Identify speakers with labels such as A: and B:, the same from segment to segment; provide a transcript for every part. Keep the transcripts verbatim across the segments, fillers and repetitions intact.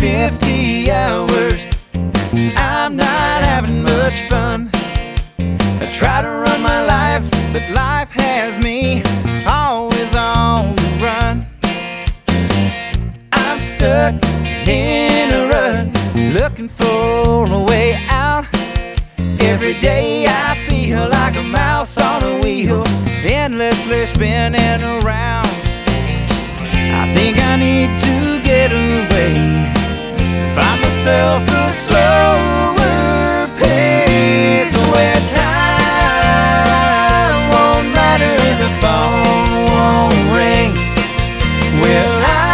A: fifty hours. I'm not having much fun. I try to run my life, but life has me always on the run. I'm stuck in a rut, looking for a way out. Every day I feel like a mouse on a wheel, endlessly spinning around. I think I need to get away, find myself a slower pace, where time won't matter, the phone won't ring, where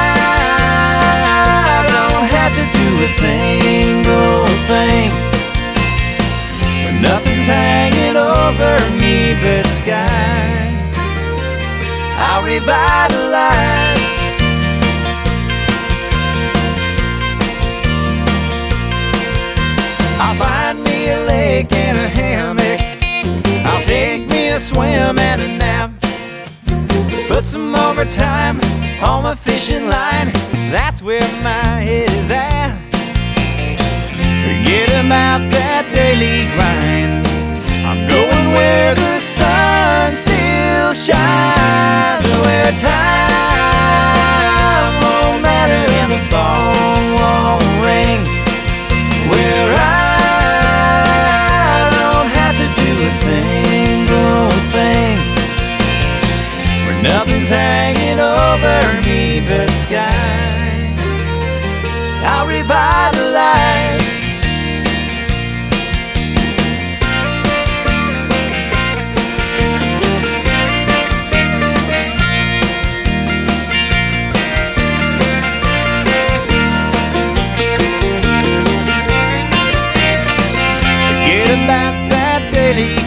A: I don't have to do a single thing, where nothing's hanging over me but sky. I'll revitalize. I'll find me a lake and a hammock, I'll take me a swim and a nap, put some overtime on my fishing line, that's where my head is at. Forget about that daily grind, I'm going where the sun still shines, where time won't matter and the phone won't ring, where I single thing, where nothing's hanging over me but sky. I'll revitalize. Forget about that daily